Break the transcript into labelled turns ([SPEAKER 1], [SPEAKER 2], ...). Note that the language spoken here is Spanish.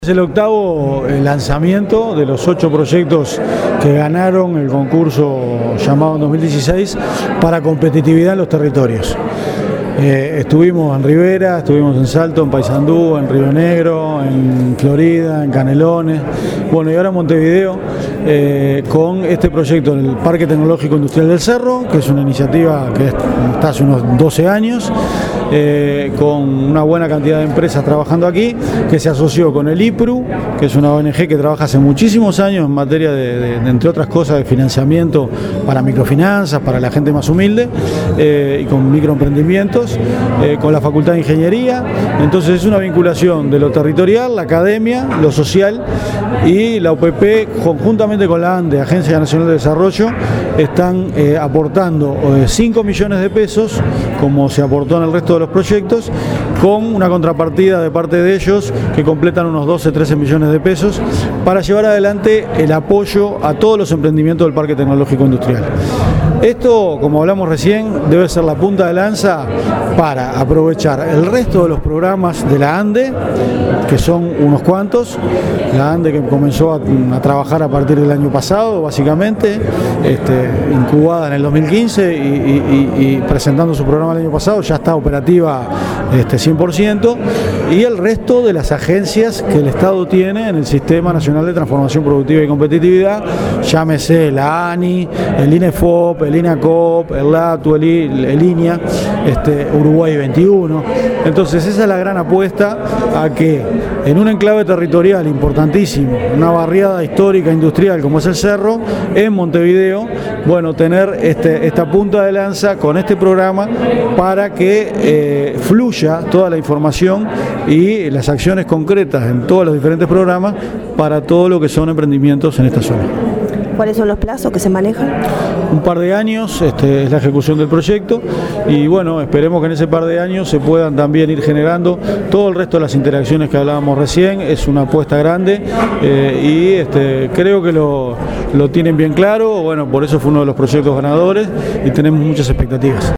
[SPEAKER 1] Es el octavo lanzamiento de los 8 proyectos que ganaron el concurso llamado en 2016 para competitividad en los territorios. Estuvimos en Rivera, estuvimos en Salto, en Paysandú, en Río Negro, en Florida, en Canelones, bueno, y ahora en Montevideo con este proyecto en el Parque Tecnológico Industrial del Cerro, que es una iniciativa que está hace unos 12 años, con una buena cantidad de empresas trabajando aquí, que se asoció con el IPRU, que es una ONG que trabaja hace muchísimos años en materia de entre otras cosas, de financiamiento para microfinanzas, para la gente más humilde, y con microemprendimientos, con la Facultad de Ingeniería. Entonces es una vinculación de lo territorial, la academia, lo social, y la UPP conjuntamente con la ANDE, Agencia Nacional de Desarrollo, están aportando 5 millones de pesos, como se aportó en el resto de los proyectos, con una contrapartida de parte de ellos que completan unos 12-13 millones de pesos para llevar adelante el apoyo a todos los emprendimientos del Parque Tecnológico Industrial. Esto, como hablamos recién, debe ser la punta de lanza para aprovechar el resto de los programas de la ANDE, que son unos cuantos. La ANDE que comenzó a trabajar a partir del año pasado, básicamente, incubada en el 2015 y presentando su programa el año pasado, ya está operativa 100%, y el resto de las agencias que el Estado tiene en el Sistema Nacional de Transformación Productiva y Competitividad, llámese la ANI, el INEFOP, el INACOP, el LATU, el INIA, Uruguay 21. Entonces esa es la gran apuesta a que en un enclave territorial importantísimo, una barriada histórica industrial como es el Cerro, en Montevideo, bueno, tener esta punta de lanza con este programa para que fluya toda la información y las acciones concretas en todos los diferentes programas para todo lo que son emprendimientos en esta zona.
[SPEAKER 2] ¿Cuáles son los plazos que se manejan?
[SPEAKER 1] Un par de años es la ejecución del proyecto y bueno, esperemos que en ese par de años se puedan también ir generando todo el resto de las interacciones que hablábamos recién. Es una apuesta grande y creo que lo tienen bien claro, bueno, por eso fue uno de los proyectos ganadores y tenemos muchas expectativas.